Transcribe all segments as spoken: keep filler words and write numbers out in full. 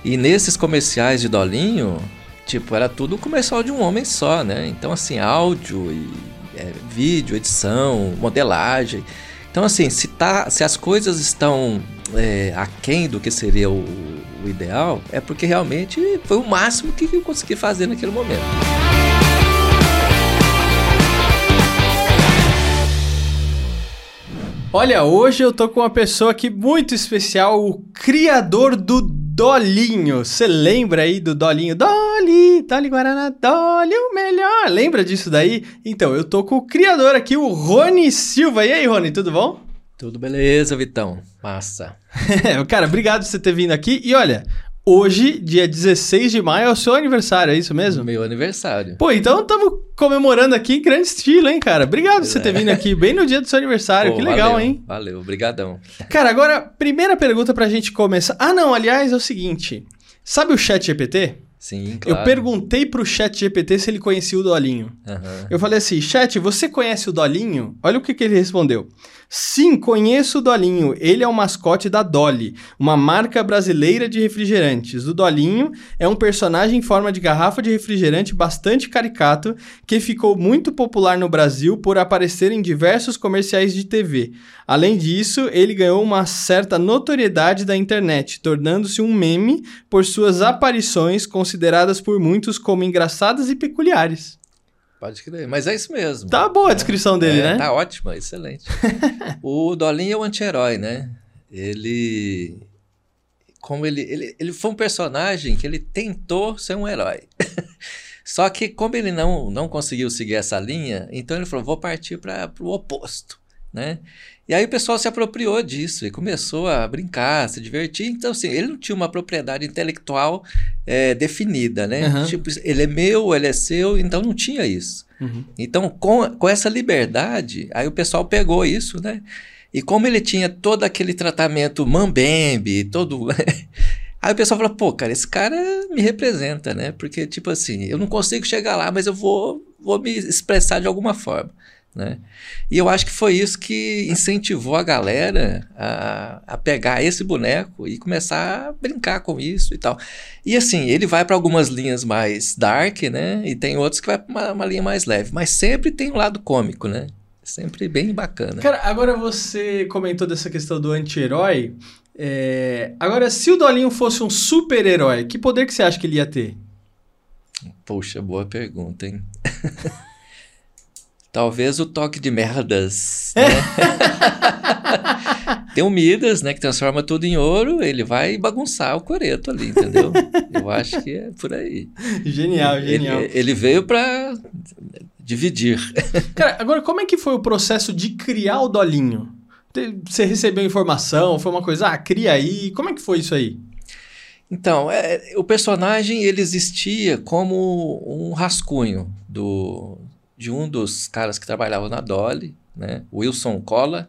E nesses comerciais de Dolinho, tipo, era tudo comercial de um homem só, né? Então, assim, áudio, e, é, vídeo, edição, modelagem. Então, assim, se, tá, se as coisas estão é, aquém do que seria o, o ideal, é porque realmente foi o máximo que eu consegui fazer naquele momento. Olha, hoje eu tô com uma pessoa aqui muito especial, o criador do Dolinho. Você lembra aí do Dolinho? Dolly, Dolly Guaraná, Dolly o melhor. Lembra disso daí? Então, eu tô com o criador aqui, o Rony Silva. E aí, Rony, tudo bom? Tudo beleza, Vitão. Massa. Cara, obrigado por você ter vindo aqui. E olha, hoje, dia dezesseis de maio, é o seu aniversário, é isso mesmo? Meu aniversário. Pô, então estamos comemorando aqui em grande estilo, hein, cara? Obrigado por você ter vindo aqui bem no dia do seu aniversário. Pô, que legal, valeu, hein? Valeu, brigadão. Cara, agora, primeira pergunta pra gente começar. Ah, não, aliás, é o seguinte. Sabe o ChatGPT? Sim, claro. Eu perguntei pro ChatGPT se ele conhecia o Dolinho. Uhum. Eu falei assim, Chat, você conhece o Dolinho? Olha o que, que ele respondeu. Sim, conheço o Dolinho. Ele é o mascote da Dolly, uma marca brasileira de refrigerantes. O Dolinho é um personagem em forma de garrafa de refrigerante bastante caricato que ficou muito popular no Brasil por aparecer em diversos comerciais de T V. Além disso, ele ganhou uma certa notoriedade da internet, tornando-se um meme por suas aparições consideradas por muitos como engraçadas e peculiares. Pode crer, mas é isso mesmo. Tá boa a descrição dele, é, né? Tá ótima, excelente. O Dolinho é o anti-herói, né? Ele... Como ele, ele... Ele foi um personagem que ele tentou ser um herói. Só que como ele não, não conseguiu seguir essa linha, então ele falou, vou partir para o oposto, né? E aí o pessoal se apropriou disso e começou a brincar, se divertir. Então, assim, ele não tinha uma propriedade intelectual é, definida, né? Uhum. Tipo, ele é meu, ele é seu, então não tinha isso. Uhum. Então, com, com essa liberdade, aí o pessoal pegou isso, né? E como ele tinha todo aquele tratamento mambembe, todo... Aí o pessoal falou, pô, cara, esse cara me representa, né? Porque, tipo assim, eu não consigo chegar lá, mas eu vou, vou me expressar de alguma forma. Né? E eu acho que foi isso que incentivou a galera a, a pegar esse boneco e começar a brincar com isso e tal. E assim, ele vai para algumas linhas mais dark, né? E tem outros que vai para uma, uma linha mais leve. Mas sempre tem um lado cômico, né? Sempre bem bacana. Cara, agora você comentou dessa questão do anti-herói. É... Agora, se o Dolinho fosse um super-herói, que poder que você acha que ele ia ter? Poxa, boa pergunta, hein? Talvez o toque de merdas, né? Tem o Midas, né, que transforma tudo em ouro, ele vai bagunçar o coreto ali, entendeu? Eu acho que é por aí. Genial, genial. Ele, ele veio para dividir. Cara, agora como é que foi o processo de criar o Dolinho? Você recebeu informação, foi uma coisa, ah, cria aí, como é que foi isso aí? Então, é, o personagem, ele existia como um rascunho do... de um dos caras que trabalhava na Dolly, né? Wilson Cola.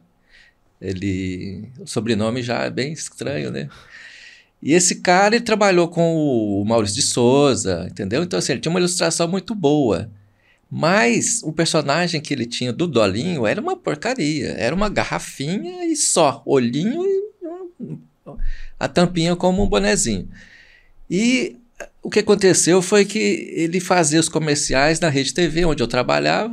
Ele, o sobrenome já é bem estranho, né? E esse cara, ele trabalhou com o Maurício de Souza, entendeu? Então, assim, ele tinha uma ilustração muito boa. Mas o personagem que ele tinha do Dolinho era uma porcaria. Era uma garrafinha e só. Olhinho e a tampinha como um bonezinho. E o que aconteceu foi que ele fazia os comerciais na Rede T V, onde eu trabalhava,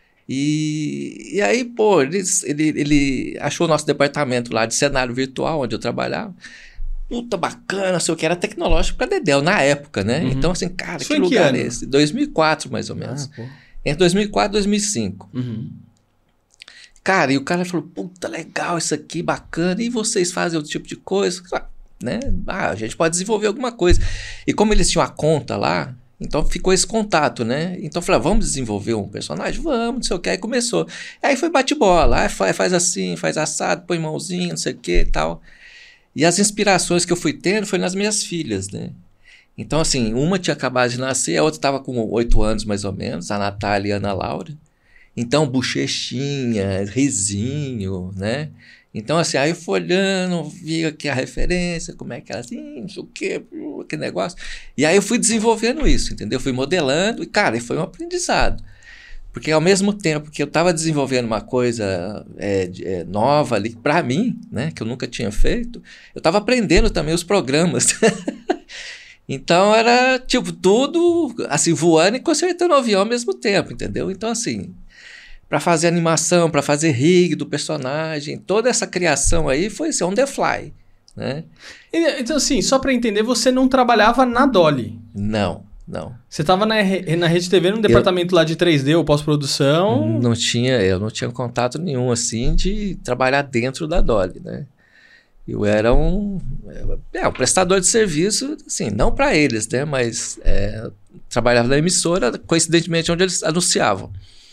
e, e aí, pô, ele, ele, ele achou o nosso departamento lá de cenário virtual, onde eu trabalhava, puta bacana, sei o que, era tecnológico pra dedéu, na época, né? Uhum. Então, assim, cara, Isso que em que lugar ano? é esse? dois mil e quatro, mais ou menos. Ah, pô. Entre dois mil e quatro e dois mil e cinco. Uhum. Cara, e o cara falou, puta, legal isso aqui, bacana, e vocês fazem outro tipo de coisa? Né? Ah, a gente pode desenvolver alguma coisa. E como eles tinham a conta lá, então ficou esse contato, né? Então eu falei, ah, vamos desenvolver um personagem? Vamos, não sei o que. Aí começou. Aí foi bate-bola. Aí faz, faz assim, faz assado, põe mãozinha, não sei o que e tal. E as inspirações que eu fui tendo foi nas minhas filhas, né? Então, assim, uma tinha acabado de nascer, a outra estava com oito anos mais ou menos, a Natália e a Ana Laura. Então, bochechinha, risinho, né? Então, assim, aí eu fui olhando, vi aqui a referência, como é que ela, assim, não sei o quê, que negócio. E aí eu fui desenvolvendo isso, entendeu? Fui modelando e, cara, foi um aprendizado. Porque ao mesmo tempo que eu estava desenvolvendo uma coisa é, é, nova ali para mim, né, que eu nunca tinha feito, eu estava aprendendo também os programas. Então era tipo tudo assim, voando e consertando o avião ao mesmo tempo, entendeu? Então assim, para fazer animação, para fazer rig do personagem, toda essa criação aí foi assim, on the fly, né? Então assim, só para entender, você não trabalhava na Dolly? Não, não. Você estava na, na Rede T V, num departamento eu, lá de três D ou pós-produção? Não tinha, eu não tinha contato nenhum assim de trabalhar dentro da Dolly, né? Eu era um, é, um prestador de serviço, assim, não para eles, né? Mas é, trabalhava na emissora, coincidentemente, onde eles anunciavam.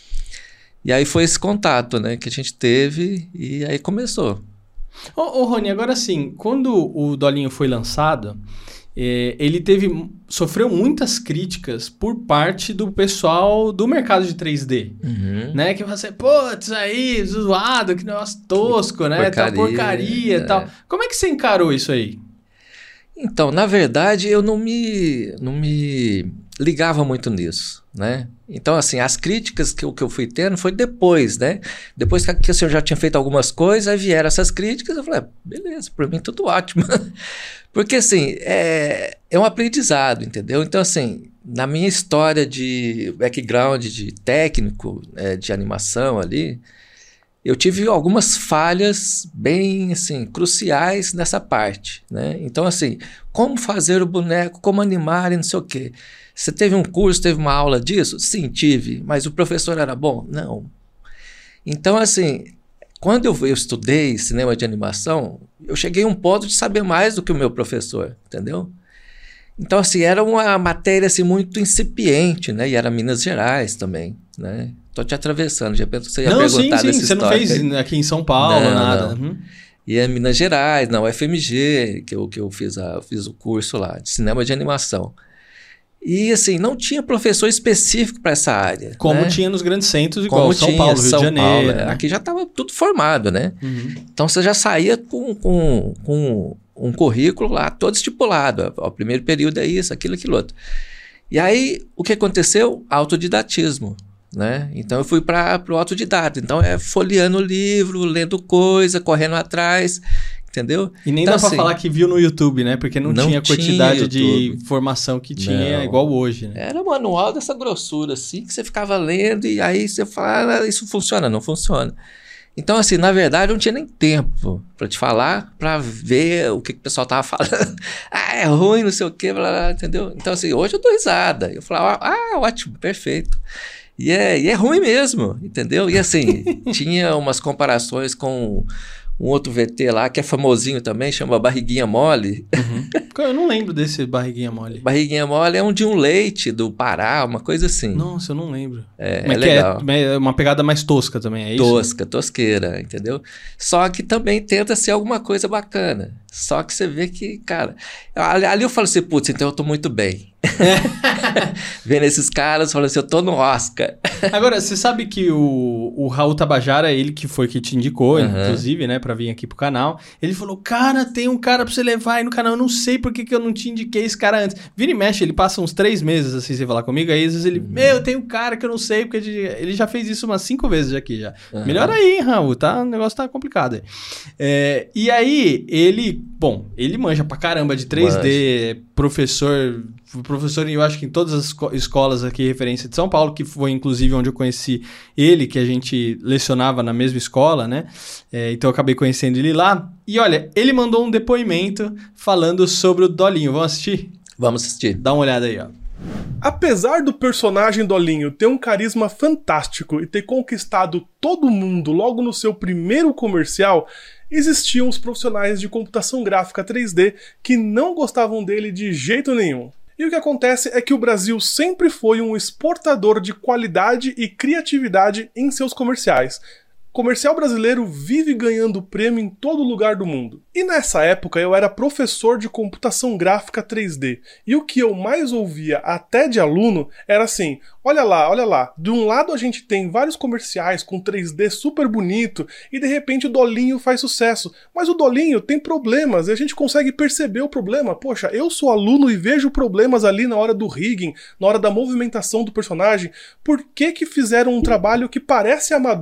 E aí foi esse contato, né, que a gente teve e aí começou. Ô, ô Rony, agora sim, quando o Dolinho foi lançado, é, ele teve, sofreu muitas críticas por parte do pessoal do mercado de três D, uhum. né? Que você, putz, aí, zoado, que negócio tosco, né? Porcaria, tal porcaria e é. tal. Como é que você encarou isso aí? Então, na verdade, eu não me, não me ligava muito nisso, né? Então, assim, as críticas que eu, que eu fui tendo foi depois, né? Depois que, que o senhor já tinha feito algumas coisas, aí vieram essas críticas, eu falei, ah, beleza, por mim tudo ótimo. Porque, assim, é, é um aprendizado, entendeu? Então, assim, na minha história de background de técnico, é, de animação ali, eu tive algumas falhas bem, assim, cruciais nessa parte, né? Então, assim, como fazer o boneco, como animar e não sei o quê. Você teve um curso, teve uma aula disso? Sim, tive. Mas o professor era bom? Não. Então, assim, quando eu, eu estudei cinema de animação, eu cheguei a um ponto de saber mais do que o meu professor, entendeu? Então, assim, era uma matéria assim, muito incipiente, né? E era Minas Gerais também, né? Tô te atravessando, de repente você ia não, perguntar sim, sim, você não fez aí. Aqui em São Paulo, não, nada. Não. Uhum. E é Minas Gerais, não, F M G, que eu, que eu fiz, a, fiz o curso lá, de cinema de animação. E assim, não tinha professor específico para essa área. Como né? tinha nos grandes centros, igual Como São tinha, Paulo, Rio São de Janeiro. Paulo, né? Aqui já estava tudo formado, né? Uhum. Então você já saía com, com, com um currículo lá todo estipulado. O primeiro período é isso, aquilo, aquilo outro. E aí, o que aconteceu? Autodidatismo. Né? Então eu fui para o autodidata. Então é folheando o livro, lendo coisa, correndo atrás. Entendeu? E nem então, dá pra assim, falar que viu no YouTube, né? Porque não, não tinha a quantidade de informação que tinha não. igual hoje, né? Era um manual dessa grossura, assim, que você ficava lendo e aí você fala, ah, isso funciona, não funciona. Então, assim, na verdade, eu não tinha nem tempo pra te falar, pra ver o que, que o pessoal tava falando. ah, é ruim, não sei o quê, blá, blá, entendeu? Então, assim, hoje eu dou risada. Eu falava, ah, ótimo, perfeito. E é, e é ruim mesmo, entendeu? E assim, tinha umas comparações com um outro V T lá, que é famosinho também, chama Barriguinha Mole. Uhum. Eu não lembro desse Barriguinha Mole. Barriguinha Mole é um de um leite do Pará, uma coisa assim. Nossa, eu não lembro. É, Mas é que legal. É uma pegada mais tosca também, é isso? Tosca, tosqueira, entendeu? Só que também tenta ser alguma coisa bacana. Só que você vê que, cara... Ali, ali eu falo assim, putz, então eu tô muito bem. Vendo esses caras, falando assim, eu tô no Oscar. Agora, você sabe que o, o Raul Tabajara, ele que foi que te indicou, Uhum. inclusive, né, pra vir aqui pro canal, ele falou, cara, tem um cara pra você levar aí no canal, eu não sei por que, que eu não te indiquei esse cara antes. Vira e mexe, ele passa uns três meses assim, sem falar comigo, aí às vezes ele, uhum. meu, tem um cara que eu não sei, porque ele já fez isso umas cinco vezes aqui já. Uhum. Melhor aí, hein, Raul, tá? O negócio tá complicado aí. É, e aí, ele, bom, ele manja pra caramba de três D, manja. professor... professor, eu acho que em todas as escolas aqui, referência de São Paulo, que foi inclusive onde eu conheci ele, que a gente lecionava na mesma escola, né? É, então eu acabei conhecendo ele lá. E olha, ele mandou um depoimento falando sobre o Dolinho. Vamos assistir? Vamos assistir. Dá uma olhada aí, ó. Apesar do personagem Dolinho ter um carisma fantástico e ter conquistado todo mundo logo no seu primeiro comercial, existiam os profissionais de computação gráfica três D que não gostavam dele de jeito nenhum. E o que acontece é que o Brasil sempre foi um exportador de qualidade e criatividade em seus comerciais. O comercial brasileiro vive ganhando prêmio em todo lugar do mundo. E nessa época eu era professor de computação gráfica três D. E o que eu mais ouvia até de aluno era assim, olha lá, olha lá, de um lado a gente tem vários comerciais com três D super bonito e de repente o Dolinho faz sucesso. Mas o Dolinho tem problemas e a gente consegue perceber o problema. Poxa, eu sou aluno e vejo problemas ali na hora do rigging, na hora da movimentação do personagem. Por que que fizeram um trabalho que parece amador?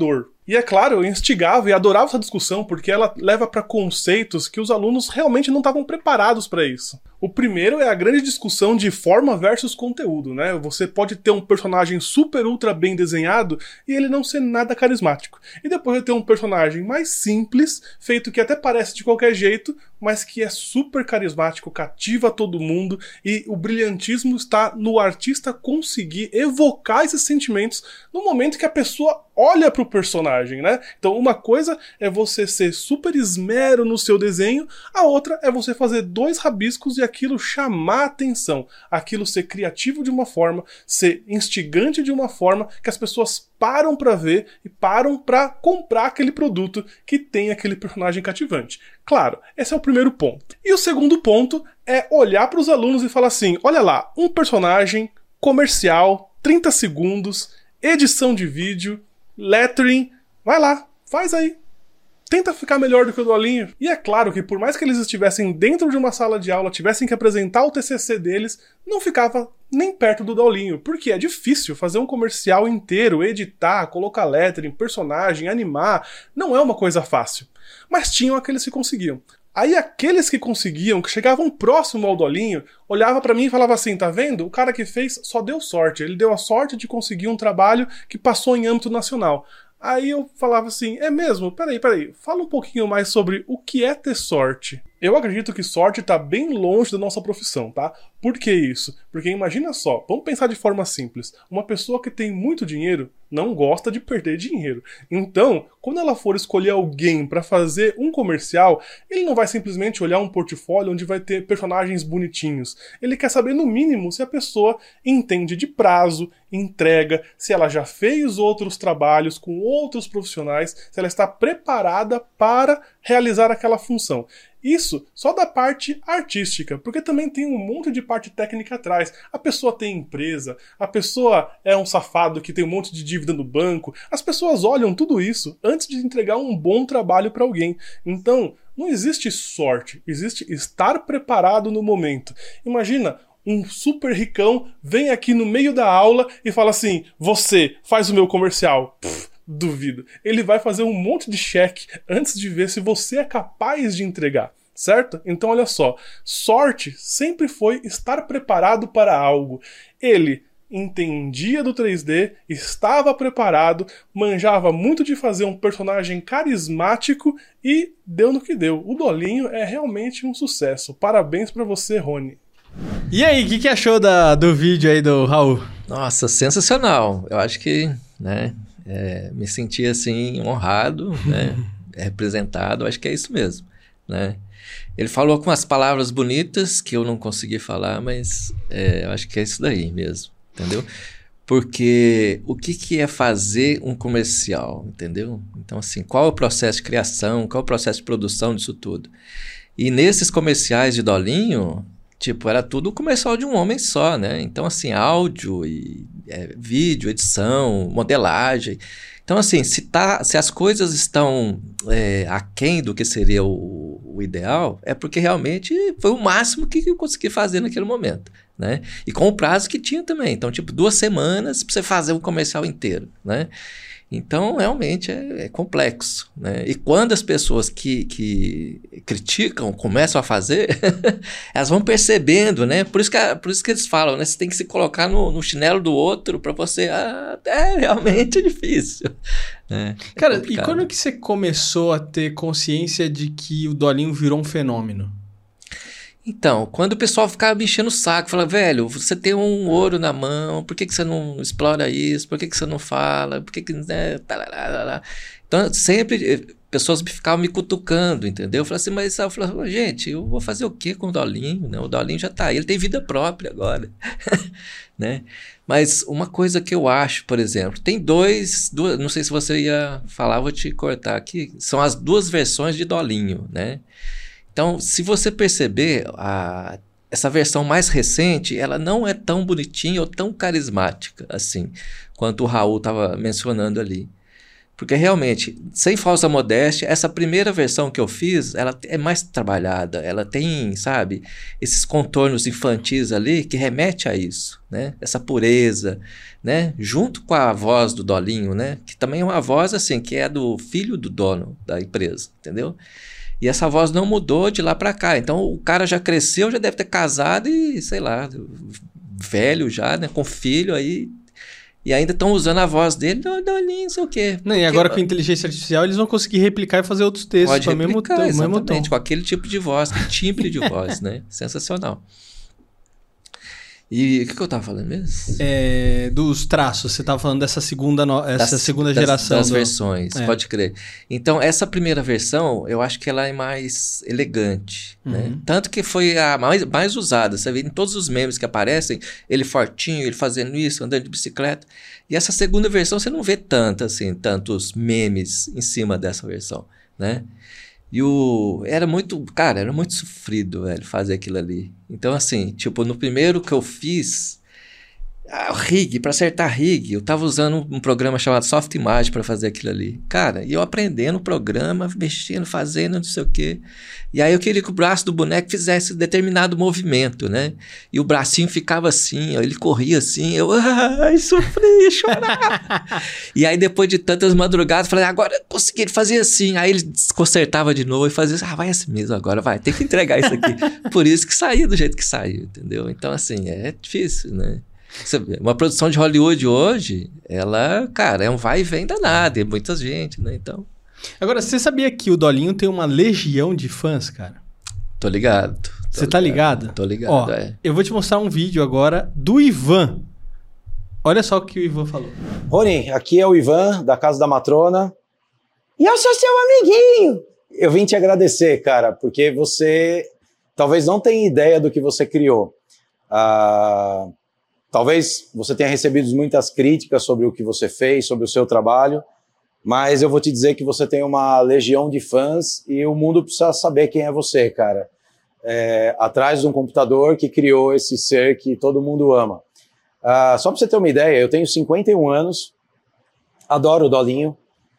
E é claro, eu instigava e adorava essa discussão porque ela leva para conceitos que os alunos realmente não estavam preparados para isso. O primeiro é a grande discussão de forma versus conteúdo, né? Você pode ter um personagem super ultra bem desenhado e ele não ser nada carismático. E depois ter um personagem mais simples, feito que até parece de qualquer jeito, mas que é super carismático, cativa todo mundo, e o brilhantismo está no artista conseguir evocar esses sentimentos no momento que a pessoa olha pro personagem, né? Então uma coisa é você ser super esmero no seu desenho, a outra é você fazer dois rabiscos e aquilo chamar a atenção, aquilo ser criativo de uma forma, ser instigante de uma forma que as pessoas param pra ver e param pra comprar aquele produto que tem aquele personagem cativante. Claro, esse é o primeiro ponto. E o segundo ponto é olhar pros alunos e falar assim, olha lá, um personagem comercial, trinta segundos, edição de vídeo, lettering, vai lá, faz aí. Tenta ficar melhor do que o Dolinho. E é claro que por mais que eles estivessem dentro de uma sala de aula, tivessem que apresentar o T C C deles, não ficava nem perto do Dolinho, porque é difícil fazer um comercial inteiro, editar, colocar lettering, personagem, animar, não é uma coisa fácil. Mas tinham aqueles que conseguiam. Aí aqueles que conseguiam, que chegavam próximo ao Dolinho, olhava pra mim e falava assim, tá vendo? O cara que fez só deu sorte, ele deu a sorte de conseguir um trabalho que passou em âmbito nacional. Aí eu falava assim, é mesmo? Peraí, peraí, fala um pouquinho mais sobre o que é ter sorte. Eu acredito que sorte tá bem longe da nossa profissão, tá? Por que isso? Porque imagina só, vamos pensar de forma simples. Uma pessoa que tem muito dinheiro não gosta de perder dinheiro. Então, quando ela for escolher alguém para fazer um comercial, ele não vai simplesmente olhar um portfólio onde vai ter personagens bonitinhos. Ele quer saber, no mínimo, se a pessoa entende de prazo, entrega, se ela já fez outros trabalhos com outros profissionais, se ela está preparada para realizar aquela função. Isso só da parte artística, porque também tem um monte de parte técnica atrás. A pessoa tem empresa, a pessoa é um safado que tem um monte de dívida no banco. As pessoas olham tudo isso antes de entregar um bom trabalho para alguém. Então, não existe sorte, existe estar preparado no momento. Imagina, um super ricão vem aqui no meio da aula e fala assim, você faz o meu comercial. Pff, duvido. Ele vai fazer um monte de cheque antes de ver se você é capaz de entregar, certo? Então olha só, sorte sempre foi estar preparado para algo. Ele entendia do três D, estava preparado, manjava muito de fazer um personagem carismático e deu no que deu. O Dolinho é realmente um sucesso. Parabéns pra você, Rony. E aí, o que, que achou da, do vídeo aí do Raul? Nossa, sensacional. Eu acho que, né... É, me senti assim honrado, né, representado, acho que é isso mesmo, né? Ele falou com as palavras bonitas que eu não consegui falar, mas é, eu acho que é isso daí mesmo, entendeu? Porque o que, que é fazer um comercial, entendeu? Então assim, qual é o processo de criação, qual é o processo de produção disso tudo? E nesses comerciais de Dolinho, tipo, era tudo comercial de um homem só, né? Então, assim, áudio, e, é, vídeo, edição, modelagem. Então, assim, se, tá, se as coisas estão é, aquém do que seria o, o ideal, é porque realmente foi o máximo que eu consegui fazer naquele momento, né? E com o prazo que tinha também. Então, tipo, duas semanas para você fazer um comercial inteiro, né? Então, realmente é, é complexo, né? E quando as pessoas que, que criticam começam a fazer, elas vão percebendo, né? Por isso que, por isso que eles falam, né? Você tem que se colocar no, no chinelo do outro para você... Ah, é, realmente é difícil. É, é Cara, complicado. E quando que você começou a ter consciência de que o Dolinho virou um fenômeno? Então, quando o pessoal ficava me enchendo o saco, falava, velho, você tem um ouro na mão, por que, que você não explora isso? Por que, que você não fala? Por que que... Né? Então, sempre pessoas ficavam me cutucando, entendeu? Eu falei assim, mas eu falei, gente, eu vou fazer o quê com o Dolinho? Né? O Dolinho já tá aí, ele tem vida própria agora. Né? Mas uma coisa que eu acho, por exemplo, tem dois, duas, não sei se você ia falar, vou te cortar aqui, são as duas versões de Dolinho, né? Então, se você perceber, a, essa versão mais recente, ela não é tão bonitinha ou tão carismática assim, quanto o Raul estava mencionando ali, Porque realmente, sem falsa modéstia, essa primeira versão que eu fiz, ela é mais trabalhada. Ela tem, sabe, esses contornos infantis ali que remete a isso, né? Essa pureza, né? Junto com a voz do Dolinho, né? Que também é uma voz, assim, que é do filho do dono da empresa, entendeu? E essa voz não mudou de lá para cá. Então, o cara já cresceu, já deve ter casado e, sei lá, velho já, né? Com filho aí... E ainda estão usando a voz dele, Dolinho, não sei o quê. Não, e agora com a inteligência artificial eles vão conseguir replicar e fazer outros textos. Pode com replicar, o mesmo, mesmo tom. Com aquele tipo de voz, que timbre de voz, né? Sensacional. E o que, que eu tava falando mesmo? É, dos traços, você tava falando dessa segunda, no... essa das, segunda das, geração. Das do... versões, é. Pode crer. Então, essa primeira versão, eu acho que ela é mais elegante, uhum. né? Tanto que foi a mais, mais usada. Você vê em todos os memes que aparecem, ele fortinho, ele fazendo isso, andando de bicicleta. E essa segunda versão, você não vê tanto, assim, tantos memes em cima dessa versão, né? E o... Era muito... Cara, era muito sofrido, velho, fazer aquilo ali. Então, assim, tipo, no primeiro que eu fiz... Ah, o rig, pra acertar rig, eu tava usando um programa chamado Soft Image pra fazer aquilo ali. Cara, e eu aprendendo o programa, mexendo, fazendo, não sei o quê. E aí eu queria que o braço do boneco fizesse determinado movimento, né? E o bracinho ficava assim, ó, ele corria assim, eu... Ai, sofri, chorava. E aí depois de tantas madrugadas, falei, agora eu consegui, ele fazia assim. Aí ele consertava de novo e fazia assim, ah, vai assim mesmo agora, vai, tem que entregar isso aqui. Por isso que saiu do jeito que saiu, entendeu? Então, assim, é difícil, né? Uma produção de Hollywood hoje, ela, cara, é um vai e vem danado, é muita gente, né? Então. Agora, você sabia que o Dolinho tem uma legião de fãs, cara? Tô ligado. Tô você tá ligado? Tô ligado, Ó, é. Eu vou te mostrar um vídeo agora do Ivan. Olha só o que o Ivan falou. Rony, aqui é o Ivan, da Casa da Matrona. E eu sou seu amiguinho. Eu vim te agradecer, cara, porque você talvez não tenha ideia do que você criou. Ah... Talvez você tenha recebido muitas críticas sobre o que você fez, sobre o seu trabalho, mas eu vou te dizer que você tem uma legião de fãs e o mundo precisa saber quem é você, cara. É, atrás de um computador que criou esse ser que todo mundo ama. Ah, só para você ter uma ideia, eu tenho cinquenta e um anos, adoro o Dolinho,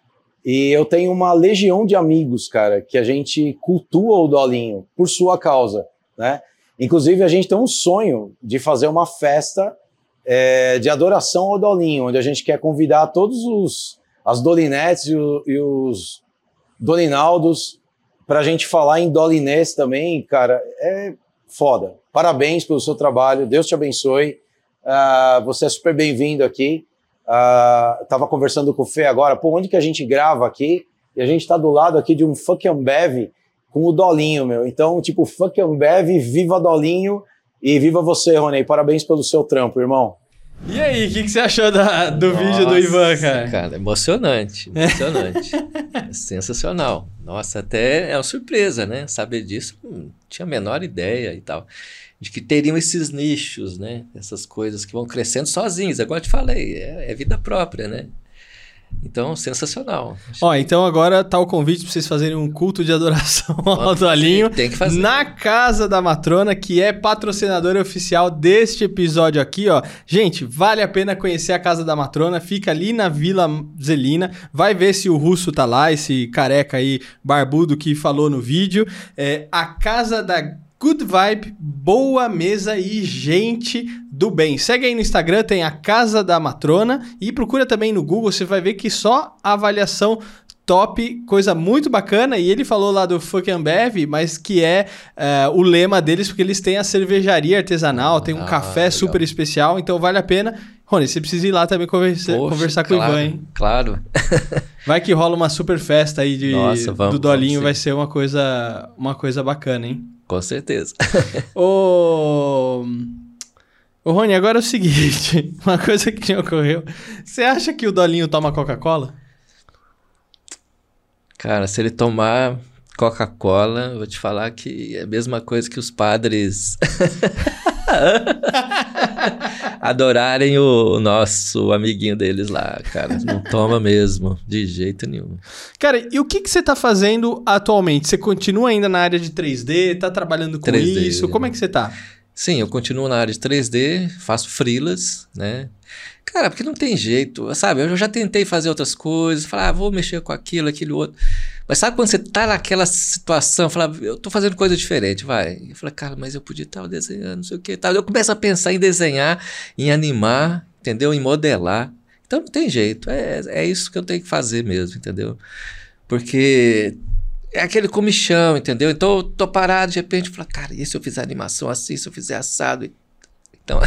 e eu tenho uma legião de amigos, cara, que a gente cultua o Dolinho por sua causa, né? Inclusive, a gente tem um sonho de fazer uma festa É, de adoração ao Dolinho, onde a gente quer convidar todos os as Dolinettes e, o, e os Dolinaldos pra gente falar em dolinês também, cara, é foda. Parabéns pelo seu trabalho, Deus te abençoe, uh, você é super bem-vindo aqui. Uh, tava conversando com o Fê agora, pô, onde que a gente grava aqui? E a gente tá do lado aqui de um Fuck Ambev com o Dolinho, meu. Então, tipo, Fuck Ambev, viva Dolinho. E viva você, Rony. Parabéns pelo seu trampo, irmão. E aí, o que, que você achou da, do Nossa, vídeo do Ivan, cara? Cara, emocionante, emocionante. É sensacional. Nossa, até é uma surpresa, né? Saber disso, não tinha a menor ideia e tal. De que teriam esses nichos, né? Essas coisas que vão crescendo sozinhos. Agora eu te falei, é, é vida própria, né? Então, sensacional. Ó, então agora tá o convite pra vocês fazerem um culto de adoração ao Dolinho. Tem que fazer. Na Casa da Matrona, que é patrocinadora oficial deste episódio aqui, ó. Gente, vale a pena conhecer a Casa da Matrona. Fica ali na Vila Zelina. Vai ver se o Russo tá lá, esse careca aí, barbudo que falou no vídeo. É a Casa da Good Vibe, boa mesa e gente do bem. Segue aí no Instagram, tem a Casa da Matrona e procura também no Google, você vai ver que só avaliação top, coisa muito bacana. E ele falou lá do Fuck Ambev, mas que é uh, o lema deles, porque eles têm a cervejaria artesanal, tem um ah, café legal. Super especial, então vale a pena. Rony, você precisa ir lá também conversa, Poxa, conversar com claro, o Ivan, hein? Claro. Vai que rola uma super festa aí de, Nossa, vamos, do Dolinho, vai ser uma coisa, uma coisa bacana, hein? Com certeza. Ô... Ô, Rony, agora é o seguinte. Uma coisa que me ocorreu. Você acha que o Dolinho toma Coca-Cola? Cara, se ele tomar Coca-Cola, eu vou te falar que é a mesma coisa que os padres adorarem o nosso amiguinho deles lá, cara. Não toma mesmo, de jeito nenhum. Cara, e o que, que você tá fazendo atualmente? Você continua ainda na área de três D? Tá trabalhando com três D, isso? Como é que você tá? Sim, eu continuo na área de três D, faço freelas, né? Cara, porque não tem jeito, sabe? Eu já tentei fazer outras coisas, falar, ah, vou mexer com aquilo, aquilo outro. Mas sabe quando você tá naquela situação, falar, eu tô fazendo coisa diferente, vai. Eu falei, cara, mas eu podia estar desenhando, não sei o que, tal. Eu começo a pensar em desenhar, em animar, entendeu? Em modelar. Então não tem jeito, é, é isso que eu tenho que fazer mesmo, entendeu? Porque é aquele comichão, entendeu? Então eu tô parado, de repente, falo, cara, e se eu fizer animação assim, se eu fizer assado? Então,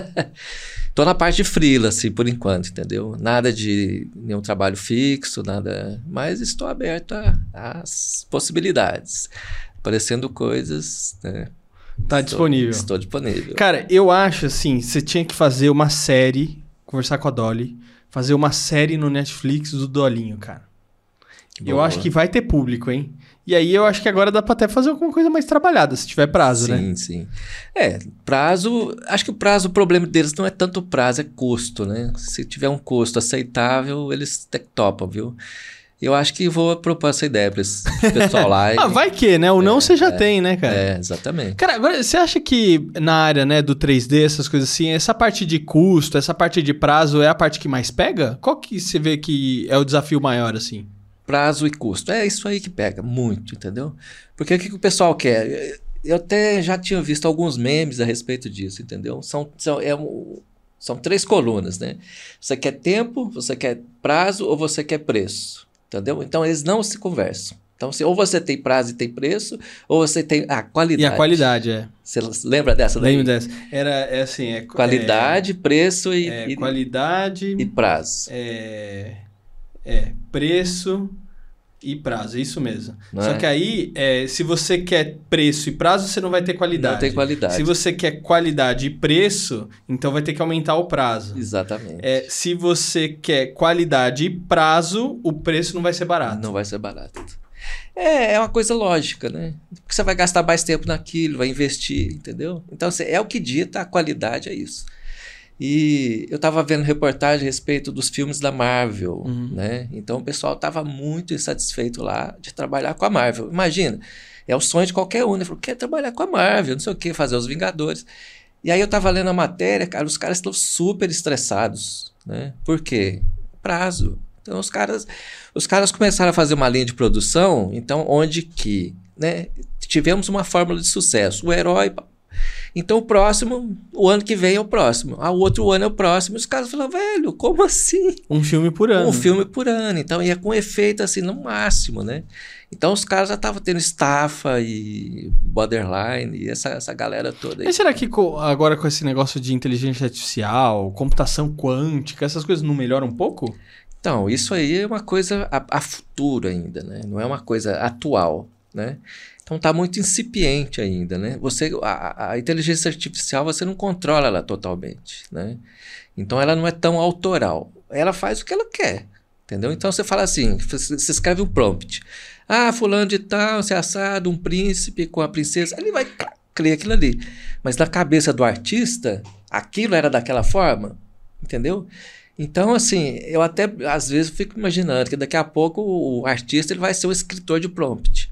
tô na parte de freela, assim, por enquanto, entendeu? Nada de nenhum trabalho fixo, nada, mas estou aberto às possibilidades, aparecendo coisas, né? Tá estou, disponível. Estou disponível. Cara, eu acho, assim, você tinha que fazer uma série, conversar com a Dolly, fazer uma série no Netflix do Dolinho, cara. Boa. Eu acho que vai ter público, hein? E aí eu acho que agora dá pra até fazer alguma coisa mais trabalhada, se tiver prazo, sim, né? Sim, sim. É, prazo... Acho que o prazo, o problema deles não é tanto o prazo, é custo, né? Se tiver um custo aceitável, eles te topam, viu? Eu acho que vou propor essa ideia pra esse pessoal lá. Ah, vai que, né? O não você já é, tem, né, cara? É, exatamente. Cara, agora, você acha que na área, né, do três D, essas coisas assim, essa parte de custo, essa parte de prazo é a parte que mais pega? Qual que você vê que é o desafio maior, assim? Prazo e custo. É isso aí que pega muito, entendeu? Porque o que, que o pessoal quer? Eu até já tinha visto alguns memes a respeito disso, entendeu? São, são, é um, são três colunas, né? Você quer tempo, você quer prazo ou você quer preço, entendeu? Então eles não se conversam. Então, se, ou você tem prazo e tem preço, ou você tem a qualidade. E a qualidade, é. Você lembra dessa daí? Lembro dessa. Era, é assim... É, qualidade, é, preço e, é, e... Qualidade... E prazo. É... É, preço e prazo, é isso mesmo. Não Só é? que aí, é, se você quer preço e prazo, você não vai ter qualidade. Não tem qualidade. Se você quer qualidade e preço, então vai ter que aumentar o prazo. Exatamente. É, se você quer qualidade e prazo, o preço não vai ser barato. Não vai ser barato. É, é uma coisa lógica, né? Porque você vai gastar mais tempo naquilo, vai investir, entendeu? Então, assim, é o que dita a qualidade, é isso. E eu estava vendo reportagem a respeito dos filmes da Marvel, Uhum. né? Então o pessoal estava muito insatisfeito lá de trabalhar com a Marvel. Imagina, é o sonho de qualquer um, né? Falou, quer trabalhar com a Marvel, não sei o quê, fazer os Vingadores. E aí eu estava lendo a matéria, cara, os caras estão super estressados, né? Por quê? Prazo. Então os caras, os caras começaram a fazer uma linha de produção, então onde que, né? Tivemos uma fórmula de sucesso, o herói... Então o próximo, o ano que vem é o próximo. Ah, o outro ano é o próximo. Os caras falam, velho, como assim? Um filme por ano. Um filme por ano. Então ia com efeito assim no máximo, né? Então os caras já estavam tendo estafa e borderline e essa, essa galera toda aí. Mas será que co- agora com esse negócio de inteligência artificial, computação quântica, essas coisas não melhoram um pouco? Então, isso aí é uma coisa a, a futuro ainda, né? Não é uma coisa atual, né? Então está muito incipiente ainda, né? Você, a, a inteligência artificial você não controla ela totalmente, né? Então ela não é tão autoral. Ela faz o que ela quer, entendeu? Então você fala assim, você escreve um prompt. Ah, fulano de tal, se assado, um príncipe com a princesa. Ele vai criar aquilo ali. Mas na cabeça do artista, aquilo era daquela forma, entendeu? Então, assim, eu até às vezes fico imaginando que daqui a pouco o artista ele vai ser o escritor de prompt.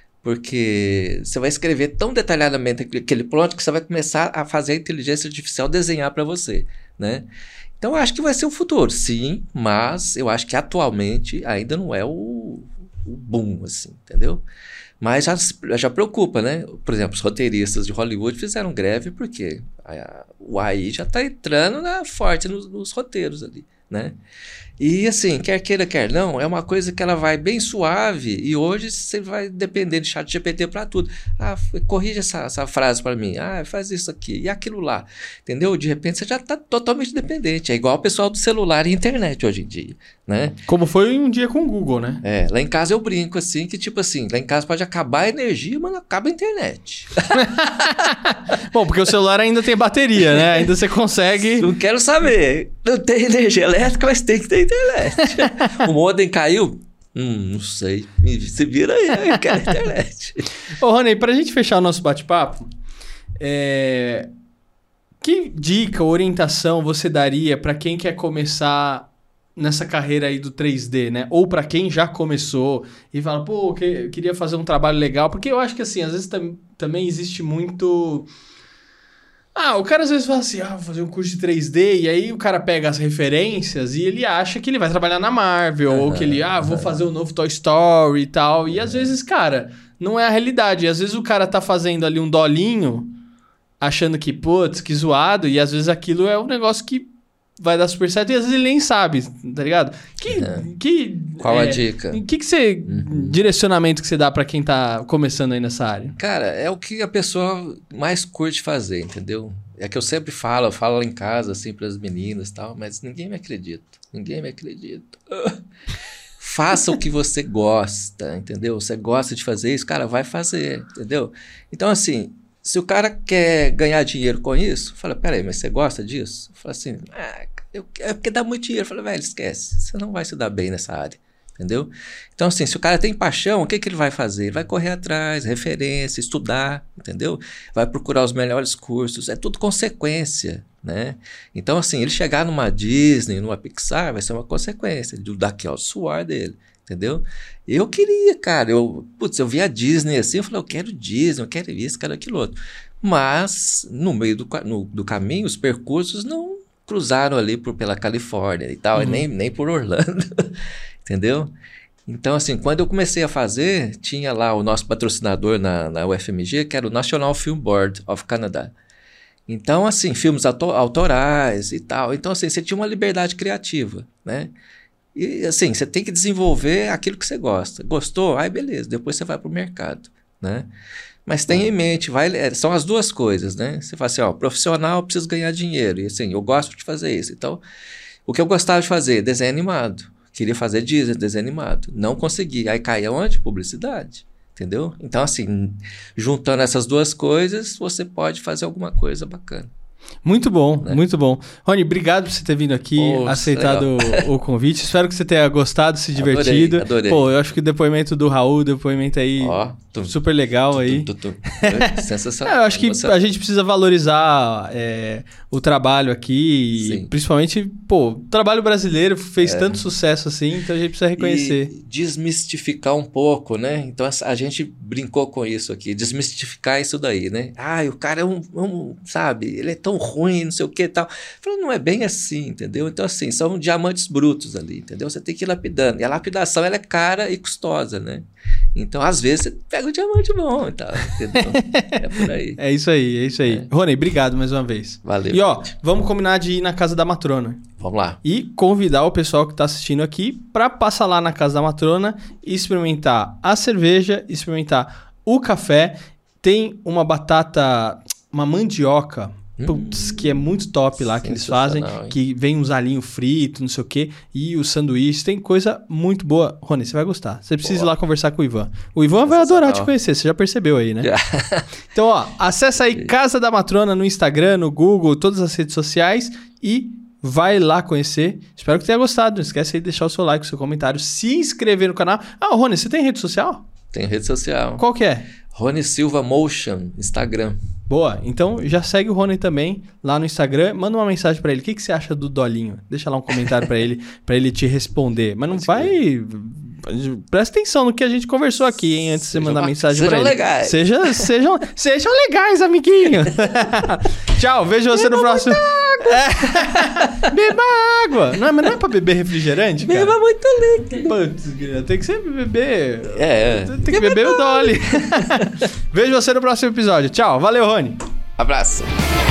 Porque você vai escrever tão detalhadamente aquele prompt que você vai começar a fazer a inteligência artificial desenhar para você, né? Então, eu acho que vai ser o futuro, sim, mas eu acho que atualmente ainda não é o, o boom, assim, entendeu? Mas já, já preocupa, né? Por exemplo, os roteiristas de Hollywood fizeram greve porque a, o A I já está entrando na, forte nos, nos roteiros ali, né? E assim, quer queira, quer não, é uma coisa que ela vai bem suave e hoje você vai depender de chat G P T para tudo. Ah, corrige essa, essa frase para mim. Ah, faz isso aqui e aquilo lá. Entendeu? De repente você já está totalmente dependente. É igual o pessoal do celular e internet hoje em dia, né? Como foi um dia com o Google, né? É, lá em casa eu brinco assim, que tipo assim, lá em casa pode acabar a energia, mas não acaba a internet. Bom, porque o celular ainda tem bateria, né? Ainda você consegue... Não quero saber. Não tem energia elétrica, mas tem que ter internet. O modem caiu? Hum, não sei. Se vira aí, eu quero internet. Ô, Rony, pra gente fechar o nosso bate-papo, é... que dica, orientação você daria pra quem quer começar nessa carreira aí do três D, né? Ou pra quem já começou e fala, pô, que, queria fazer um trabalho legal. Porque eu acho que, assim, às vezes tam- também existe muito... Ah, o cara às vezes fala assim, ah, vou fazer um curso de três D, e aí o cara pega as referências e ele acha que ele vai trabalhar na Marvel, uhum, ou que ele, ah, vou uhum. fazer o um novo Toy Story e tal. E às vezes, cara, não é a realidade. E às vezes o cara tá fazendo ali um dolinho, achando que, putz, que zoado, e às vezes aquilo é um negócio que vai dar super certo, e às vezes ele nem sabe, tá ligado? Que, uhum. que, Qual é, a dica? Que que você, uhum. direcionamento que você dá pra quem tá começando aí nessa área? Cara, é o que a pessoa mais curte fazer, entendeu? É que eu sempre falo, eu falo lá em casa, assim, pras meninas e tal, mas ninguém me acredita. Ninguém me acredita. Faça o que você gosta, entendeu? Você gosta de fazer isso, cara, vai fazer, entendeu? Então, assim, se o cara quer ganhar dinheiro com isso, fala, peraí, mas você gosta disso? Fala assim, ah, eu, é porque dá muito dinheiro. Fala, velho, esquece, você não vai se dar bem nessa área, entendeu? Então, assim, se o cara tem paixão, o que, que ele vai fazer? Ele vai correr atrás, referência, estudar, entendeu? Vai procurar os melhores cursos, é tudo consequência, né? Então, assim, ele chegar numa Disney, numa Pixar, vai ser uma consequência do daqui ao suor dele. Entendeu? Eu queria, cara, eu, putz, eu vi a Disney assim, eu falei, eu quero Disney, eu quero isso, quero aquilo outro. Mas, no meio do, no, do caminho, os percursos não cruzaram ali por, pela Califórnia e tal, uhum. e nem, nem por Orlando, entendeu? Então, assim, quando eu comecei a fazer, tinha lá o nosso patrocinador na, na U F M G, que era o National Film Board of Canada. Então, assim, filmes auto, autorais e tal. Então, assim, você tinha uma liberdade criativa, né? E assim, você tem que desenvolver aquilo que você gosta. Gostou? Aí beleza, depois você vai pro mercado, né? Mas tenha em mente, vai, são as duas coisas, né? Você fala assim, ó, profissional, preciso ganhar dinheiro. E assim, eu gosto de fazer isso. Então, o que eu gostava de fazer? Desenho animado. Queria fazer Disney, desenho animado. Não consegui. Aí caía onde? Publicidade. Entendeu? Então, assim, juntando essas duas coisas, você pode fazer alguma coisa bacana. Muito bom, né? Muito bom. Rony, obrigado por você ter vindo aqui, Pô, aceitado o, o convite. Espero que você tenha gostado, se divertido. Adorei, adorei. Pô, eu acho que o depoimento do Raul, o depoimento aí, oh, tum, super legal tum, aí. Tum, tum, tum. Sensacional. É, eu acho que a gente precisa valorizar é, o trabalho aqui, e principalmente, pô, o trabalho brasileiro fez é. tanto sucesso assim, então a gente precisa reconhecer. E desmistificar um pouco, né? Então a gente brincou com isso aqui, desmistificar isso daí, né? Ah, o cara é um, um sabe, ele é tão ruim, não sei o que e tal. Falei, não é bem assim, entendeu? Então, assim, são diamantes brutos ali, entendeu? Você tem que ir lapidando. E a lapidação, ela é cara e custosa, né? Então, às vezes, você pega um diamante bom e tal, entendeu? É por aí. É isso aí, é isso aí. É. Rony, obrigado mais uma vez. Valeu. E, ó, gente. vamos combinar de ir na casa da matrona. Vamos lá. E convidar o pessoal que tá assistindo aqui para passar lá na casa da matrona e experimentar a cerveja, experimentar o café. Tem uma batata, uma mandioca, putz, que é muito top lá que eles fazem, hein? Que vem uns alinhos fritos, não sei o quê, e os sanduíches, tem coisa muito boa. Rony, você vai gostar. Você precisa Boa. ir lá conversar com o Ivan. O Ivan vai adorar te conhecer, você já percebeu aí, né? Então, ó, acessa aí Casa da Matrona no Instagram, no Google, todas as redes sociais e vai lá conhecer. Espero que tenha gostado. Não esquece aí de deixar o seu like, o seu comentário, se inscrever no canal. Ah, Rony, você tem rede social? Tem rede social. Qual que é? Rony Silva Motion, Instagram. Boa, então já segue o Rony também lá no Instagram, manda uma mensagem pra ele, o que, que você acha do Dolinho? Deixa lá um comentário pra ele, pra ele te responder, mas não Pode vai... Ver. Presta atenção no que a gente conversou aqui, hein, antes de você mandar uma, mensagem pra ele. Legais. Seja, sejam, sejam legais, amiguinho. Tchau, vejo você Beba no próximo... É. Beba água. Não, mas não é pra beber refrigerante, cara? Beba muito líquido. Putz, tem que sempre beber... É, é. Tem que beber o Dolly. Vejo você no próximo episódio. Tchau, valeu, Rony. Abraço.